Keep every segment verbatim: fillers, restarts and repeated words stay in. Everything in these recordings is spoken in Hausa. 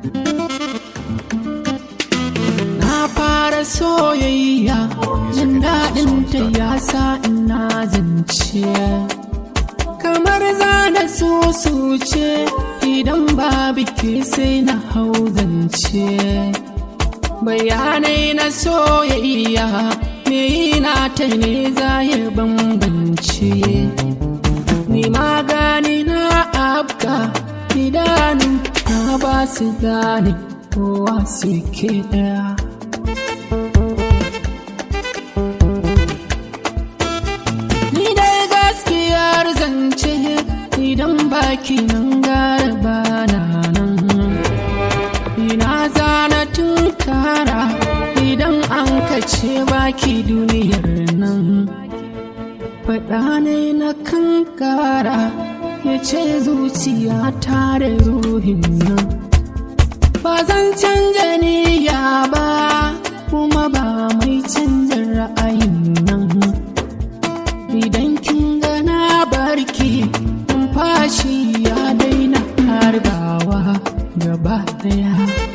Na fara soyayya jin daɗin ta ya sa ina zance, kamar zana susuce idan babu ke sai na hau zance. Bayanai na soyayya me na ta ne za ya bambance, ni magani na abka idanu na ba su gane kowa suke ɗaya. Ni dai gaskiyar zance idan baki nan gara bana nan, ina zana tunkara idan an kace baki duniyar nan. Faɗa ne na kankara ya ce zuciya ta da ruhin nan, ba zan canja niyya ba kuma ba mai canja ra'ayin nan. Idan kin ga na barki numfashi ya daina harbawa gaba daya.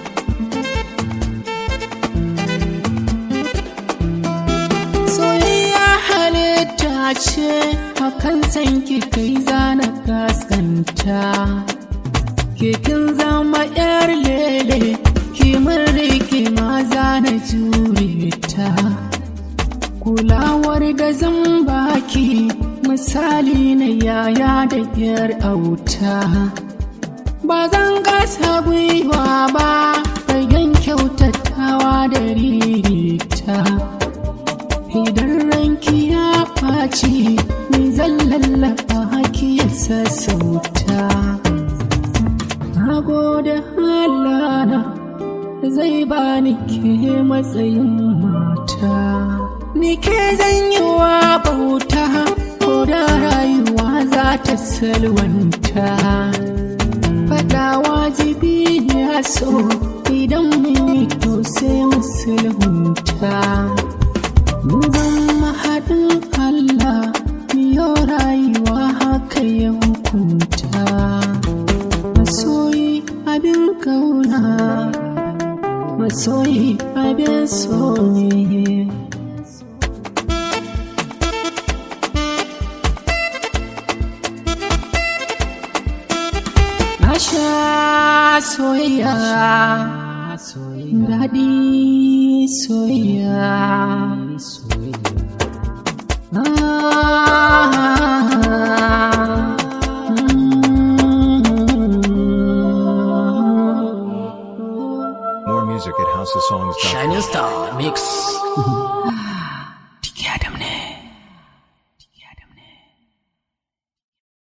Soyayya halitta ce hakan san ki kai zana gaskanta, ke kin zama yar lele ki mun rike ma zana jure ta. Kulawar da zan baki misali na yaya da yar auta, ba zan gasa gwiwa ba fagen kyautatawa da ririta. Idan ranki ya ɓaci ni zan lallaba haki ya sassauta. Na gode halana zai bani ke matsayin mata, ni ke zan yi wa bauta ko da rayuwa za ta salwanta. Faɗa wajibi ya so idan mun yi to sai mu sulhunta. Mun zama haɗin Allah miyo rayuwa haka ya hukunta. Masoyi abin kauna, masoyi abin soyayya. Na sha soyayya, daɗi soyayya. More music at house of songs dot com. Shining Star Mix.